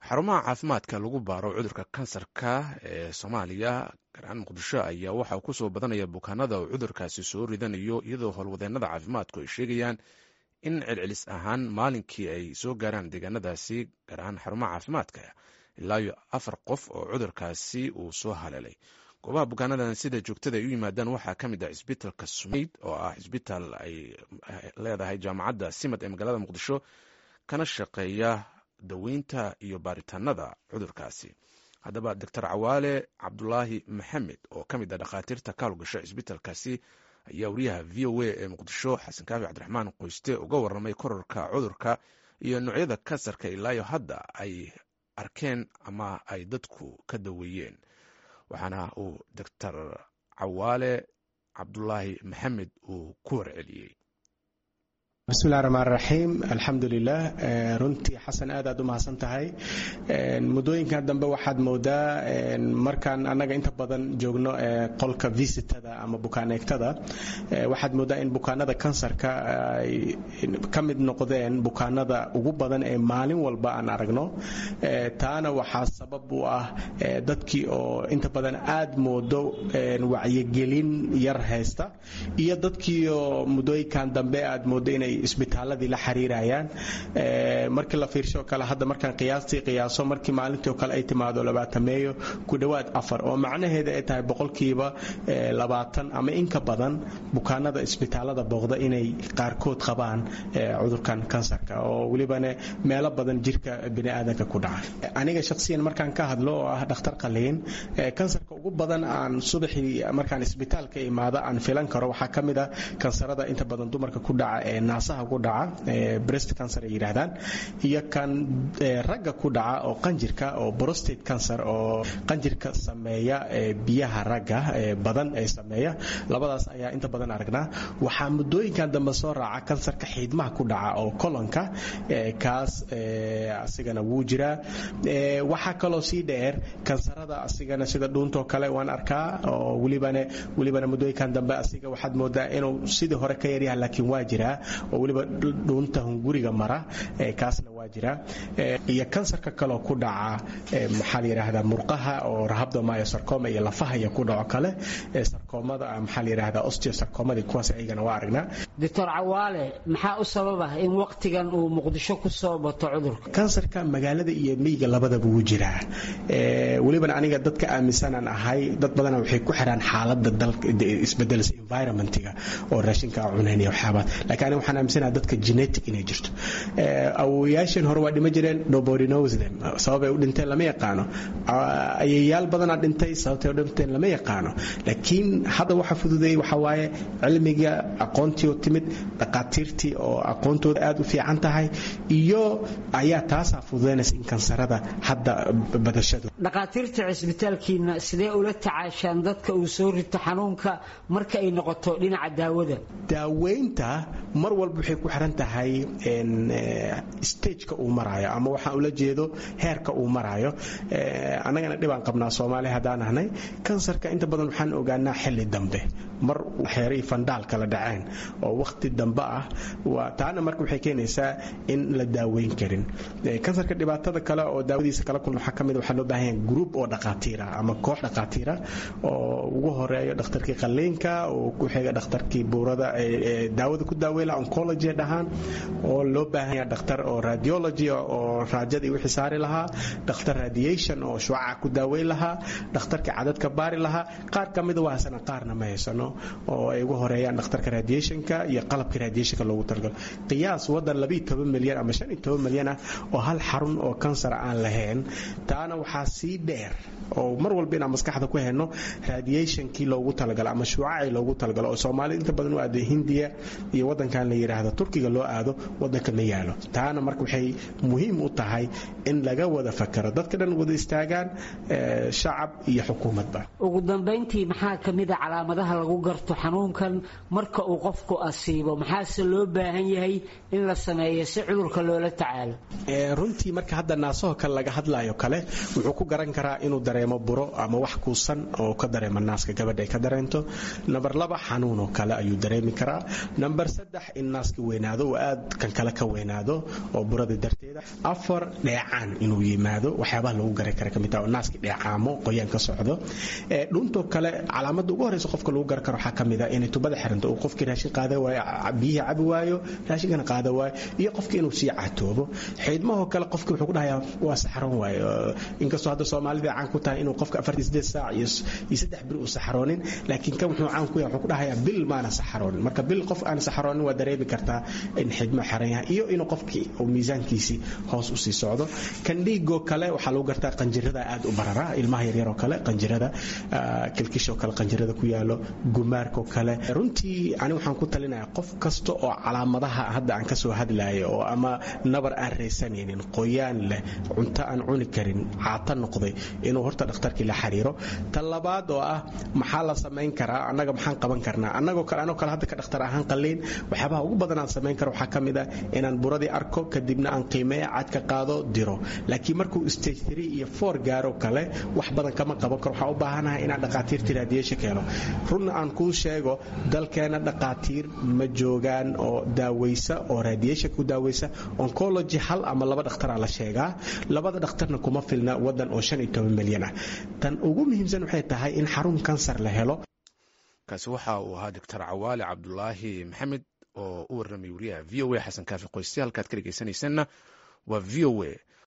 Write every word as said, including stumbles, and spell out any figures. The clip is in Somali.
xarumaha caafimaadka lagu baaro cudurka kansarka ee Soomaaliya gaar ahaan Muqdisho ayaa waxa uu ku soo badanaya bukaanada uu cudurkaasi soo ridanayo iyadoo howlwadeennada caafimaadku ay sheegayaan in celcelis ahaan maalinkii ay soo gaaraan deegaanadaasi gaar ahaan xarumaha caafimaadka ilaa iyo afar qof oo cudurkaasi uu soo haleelay. goobaha bukaanadan sida joogtada ay u yimaadaan waxaa ka mid ah isbitaalka Sumeyd oo ah isbitaal ay leedahay jaamacadda Simad ee magaalada Muqdisho kana shaqeeya daweynta iyo baaritaanada cudurkaasi. haddaba doctor Cawaale Cabdulaahi Maxamed oo ka mid ah dhakhaatiirta ka howlgasha isbitaalkaasi ayaa wariyaha V O A ee Muqdisho Xasan Kaafi Cabdiraxmaan Qoyste uga warramay kororka cudurka iyo noocyada kansarka ilaa iyo hadda ay arkeen ama ay dadku ka daweeyeen. waxaana uu doctor Cawaale Cabdulaahi Maxamed uu ku warceliyey. بسم الله الرحمن الرحيم الحمد لله runtii xasan aad aad u mahadsan tahay mudooyinka dambe waxaad moodaa markaan anaga inta badan joogno qolka visitada ama bukaanegtada waxaad moodaa in bukaanada kansarka ay ka mid noqdeen bukaanada ugu badan ee maalin walba aan aragno taana waxaa sabab u ah dadkii oo inta badan aad moodo wacyigelin yar haysta iyo dadkii oo mudooyinkan dambe aad moodo inay isbitaaladii la xiriirayaan markii la fiirsho kale hadda markaan qiyaastii qiyaaso markii maalintii oo kale ay timaado labaatan meeyo ku dhawaad afar oo macnaheedu ay tahay boqolkiiba labaatan ama in ka badan bukaanada isbitaalada booqda inay qaarkood qabaan cudurkan kansarka oo walibana meelo badan jirka bini'aadanka ku dhaca. aniga shakhsiyan markaan ka hadlo oo ah dhakhtar qaliin kansarka ugu badan aan subaxii markaan isbitaalka imaado aan filan karo waxaa ka mid ah kansarada inta badan dumarka ku dhaca ee naasaha ku dhaca breast cancer ay yiraahdaan iyo kan ragga ku dhaca oo qanjirka oo prostate cancer oo qanjirka sameeya biyaha ragga badan ay sameeya labadaas ayaa inta badan aragnaa. waxaa mudooyinkan dambe soo raaca kansarka xiidmaha ku dhaca oo kolonka kaas asigana wuu jiraa. waxaa kaloo sii dheer kansarada asigana sida dhuunta oo kale waan arkaa oo walibana walibana mudooyinkan dambe asiga waxaad moodaa inuu sidii hore ka yaryahay laakiin waa jiraa oo waliba dhuunta hunguriga mara kaasna waa jira iyo kansarka kale ku dhaca maxaa la yiraahdaa murqaha oo rhabdomyosarcoma iyo lafaha iyo ku dhaco kale sarcomada maxaa la yiraahdaa osteosarcomada kuwaas ayagana waa aragnaa. doctor Cawaale maxaa u sababa in waqtigan uu Muqdisho ku soo bato cudurka kansarka magaalada iyo miyiga labadaba wuu jiraa waliba aniga dadka aaminsanan ahay dad badan waxay ku xiraan xaaladda dalka isbedelka environmentiga oo raashinka cunayna waxyaaba laakiin waxaan aaminsanahay dadka genetic inay jirto awooyaashan hore waa dhima jireen nobody knows them sababay u dhinteen lama yaqaano ayayaal badan oo dhintay sababtay u dhinteen lama yaqaano laakiin hadda waxa fududeeyay waxa waaye cilmiga aqoontii oo timid dhaqaatiirtii oo aqoontooda aad u fiican tahay iyo ayaa taas fududeynaysa in kansarada hadda badashadu. dhaqaatiirta isbitaalkiina sidee ula tacaashaan dadka uu soo rito xanuunka marka ay noqoto dhinaca daawada? daaweynta mar walba waxay ku xiran tahay in stage-ka uu marayo ama waxa uu la jeedo heerka uu marayo. anagana dhibaan qabnaa Soomaali hadaan ahnay kansarka inta badan waxaan ogaanaa xilli dambe mar xeeray fandaal kala dhaceen oo waqti dambe ah waa taana marka waxay keenaysaa in la daaweyn karin. kansarka dhibaatada kale oo daawadiisa kala kulma waxa kamid waxa loo baahan yahay group oo dhaqaatiir ah ama koox dhaqaatiir ah oo ugu horeeyo dhakhtarkii qaliinka oo ku xiga dhakhtarkii buurada ee daawada ku daaweela oncology dhahan oo loo baahan yahay dhakhtar oo radiology oo raajada wixii saari lahaa dhakhtar radiation oo shucaaca ku daaweyn lahaa dhakhtarka cadadka baari lahaa qaar kamid waa sana qaarna ma haysano oo ay ugu horeeyaan dhakhtarka radiationka iyo qalabka radiationka loogu talagalo. qiyaas wadan laba iyo toban milyan ama shan iyo toban milyan ah oo hal xarun oo kansar aan lahayn taana waxaa sii dheer oo mar walba inaan maskaxda ku hayno radiationkii loogu talagalo ama shucaaci loogu talagalo oo Soomaaliya inta badan u aad Hindiya iyo wadankan la yiraahdo Turkiga loo aado wadanka ma yaalo. taana marka waxay muhiim u tahay in laga wada fakaro dadka dhan wada istaagaan shacab iyo xukuumadba. ugu dambeyntii maxaa kamid ah calaamadaha lagu garto xanuunkan marka uu qofku asiibo maxaa loo baahan yahay in la sameeyo si cudurka loola tacaalo? runtii marka hadda naasaha kale laga hadlayo kale wuxuu ku garan karaa inuu dareemo buro ama wax kuusan oo ka dareema naaska gabadha ay ka dareento. number laba xanuun oo kale ayuu dareemi karaa. number saddex in naaska weynaado oo aad kan kale ka weynaado oo burada nafaqadarrada darteeda. afar dheecaan inuu yimaado waxyaabaha lagu garan kara kamid ah oo naaska dheecaamo qoyaan ka socdo. dhuntoo kale calaamada ugu horeysa qofka lagu garan karo waxaa kamid ah inay tubada xiranto uu qofkii raashin qaada waayo biyaha cabi waayo raashinkana qaada waayo iyo qofkii inuu sii catoobo. xiidmahoo kale qofkii wuxuu ku dhahayaa waa saxaroon waayo inkastoo hadda soomaalida caan ku tahay inuu qofka afartan sideed saac iyo saddex bir uu saxaroonin laakiin kan wuxuu caan ku yahay wuxuu ku dhahayaa bil maana saxaroonin. marka bil qof aan saxaroonin waa dareemi kartaa in xiidmo xiran yahay iyo inuu qofkii uu miisaankiisii hoos u sii socdo. kan dhiigoo kale waxaa lagu gartaa qanjirada aad u barara ilmaha yaryar oo kale qanjirada kilkishoo kale qanjirada ku yaalo gumaarkoo kale. runtii ani waxaan ku talinayaa qof kasta oo calaamadaha hadda aan ka soo hadlayo oo ama nabar aan raysanaynin qoyaan leh cunto aan cuni karin caata noqday inuu horta dhakhtarkii la xiriiro. tan labaad oo ah maxaa la samayn karaa annaga maxaan qaban karnaa annagoo kale anoo kale hadda ka dhakhtar ahaan qalliin waxyaabaha ugu badan aan samayn karo waxaa ka mid ah inaan buradii arko kadibna aan qiimeeyo cadka qaado diro. laakiin markuu stage three iyo four gaaro kale wax badan kama qaban karo waxaa u baahanahay inaan dhaqaatiirtii raadiyeesha keeno. runna aan kuu sheego dalkeena dhaqaatiir ma joogaan oo daaweysa oo raadiyeesha ku daaweysa oncology hal ama laba dhakhtaraa la sheegaa labada dhakhtarna kuma filna wadan oo shan iyo toban milyan ah. tan ugu muhiimsan waxay tahay in xarun kansar la helo. kaasi waxa uu ahaa doctor cawaale cabdulaahi maxamed oo u warramay wariyaha v o a xasan kaafi qoyste halkaad ka dhegeysanaysanna waa v o a